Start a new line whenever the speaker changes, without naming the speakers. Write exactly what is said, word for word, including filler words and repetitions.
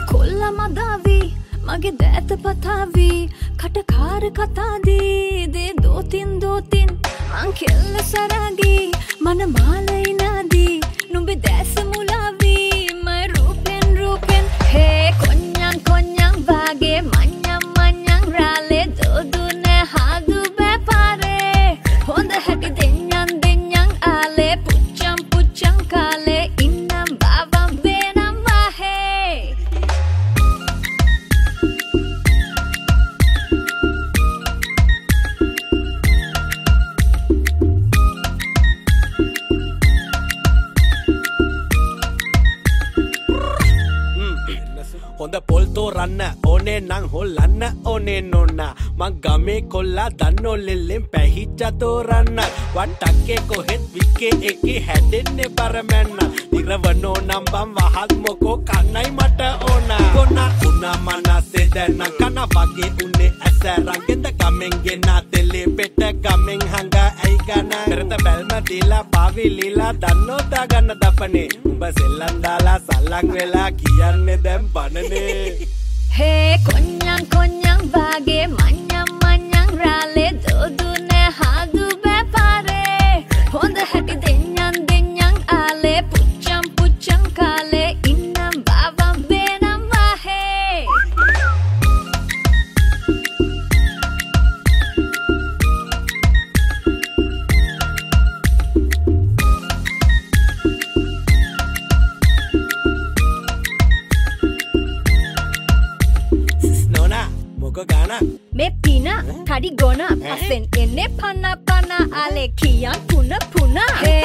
කොල්ලා මදාවි මගේ දෑත පතාවි කටකාර කතාදී දේ දෝතින් දෝතින් මං කෙල්ල සරාගි මන මාලයි නාදී නුඹේ දැස මුලාවි මයි රූපෙන් රූපෙන් හේ කොඤ්ඤං කොඤ්ඤං වාගේ මඤ්ඤං මඤ්ඤං රාලේ දෝදුනේ හාදු බෑපාරේ හොඳ හැටි දෙඤ්ඤං දෙඤ්ඤං ආලේ පුච්චම් පුච්චම් කාලේ ඉන්නම් බාවම් වේනම් වාහේ
හොඳ පොල් තෝරන්න ඕනේ නං හොල්ලන්න ඕනේ නෝනා මං ගමේ කොල්ලා දන්නෝ ලෙල්ලෙන් පැහිච්ච තෝරන්න වට්ටක්කේ කොහෙත් වික්කේ එකේ හැදෙන්නේ බරමැන්න දිරවනෝ නම් බම් වහත් මොකෝ කන්නයි මට ඕනා කොනා උනා මනසේ දැන්න කන වගේ උන්නේ ඇසරංගෙන්ද ගමෙන් ගෙනා තෙලේ පෙට ගමෙන් හංගා ඇයි ගන කරත බැල්ම දීලා පාවි ලීලා දන්නෝ දාගන්න දපනේ උඹ සෙල්ලම් දාලා සල්ලම් වෙලා කියන්නේ දැන් බනනේ
Hey, konyang konyang bage manyang manyang rale dodune hadu bepare honda hati denyang denyang ale pucham pucham kale innam bavam benam wahe
Gana
me pina tadi gona asen enne panna panna ale kiyan puna puna he